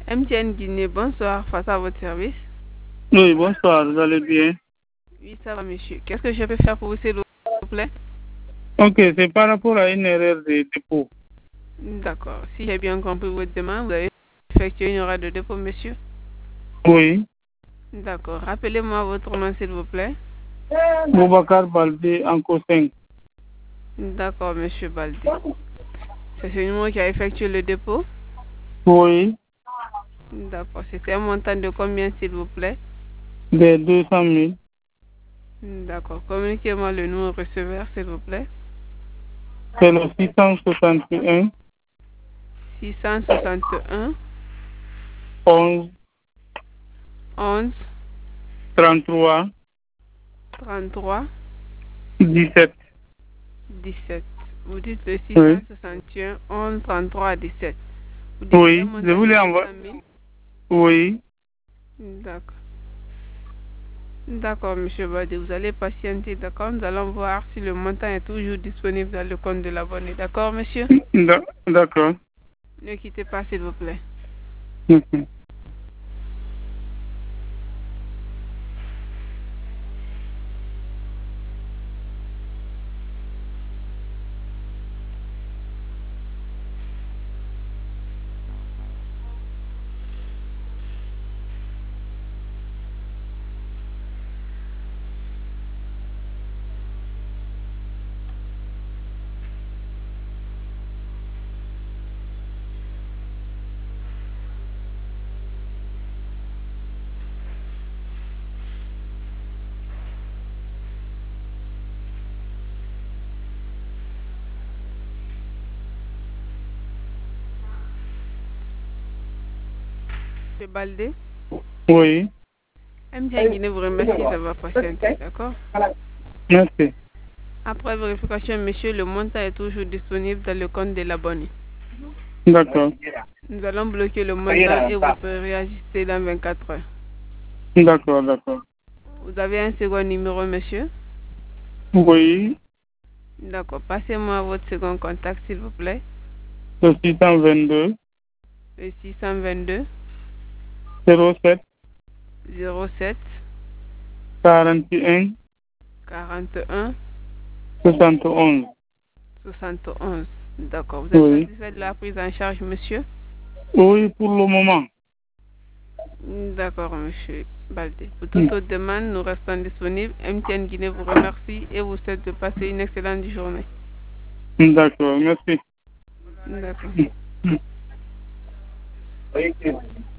MTN Guinée, bonsoir, face à votre service. Oui, bonsoir, vous allez bien? Oui, ça va, monsieur. Qu'est-ce que je peux faire pour vous, s'il vous plaît? Ok, c'est par rapport à une erreur de dépôt. D'accord. Si j'ai bien compris votre demande, vous avez effectué une erreur de dépôt, monsieur? Oui. D'accord. Rappelez-moi votre nom, s'il vous plaît. Boubacar Baldé, Anko 5. D'accord, monsieur Baldé. C'est ce numéro qui a effectué le dépôt? Oui, D'accord. C'était un montant de combien, s'il vous plaît? de 200 000. D'accord. Communiquez-moi le numéro receveur, s'il vous plaît. C'est le 661 661 11 11 33 33 17. 17. Vous dites le Oui. 661 11 33 17. Vous dites un Oui, je montant de voulais 200 envoyer. 000. Oui, D'accord. D'accord, monsieur Badi, vous allez patienter, d'accord? Nous allons voir si le montant est toujours disponible dans le compte de l'abonné. D'accord, monsieur? d'accord. Ne quittez pas, s'il vous plaît. Mhm. Monsieur Baldé, Oui, MTN Guinée vous remercie d'avoir patienté, d'accord? merci. Après vérification, monsieur, le montant est toujours disponible dans le compte de l'abonné. D'accord. Nous allons bloquer le montant et vous pourrez réajuster dans 24 heures. D'accord, d'accord. Vous avez un second numéro, monsieur? Oui, D'accord. Passez-moi votre second contact, s'il vous plaît. le 622 Le 622 07 07 41 41 71. 71. D'accord. Vous êtes Oui. satisfait de la prise en charge, monsieur? Oui, pour le moment. D'accord, monsieur Baldé. Pour toute autre demande, nous restons disponibles. MTN Guinée vous remercie et vous souhaite de passer une excellente journée. D'accord, merci. D'accord. Oui.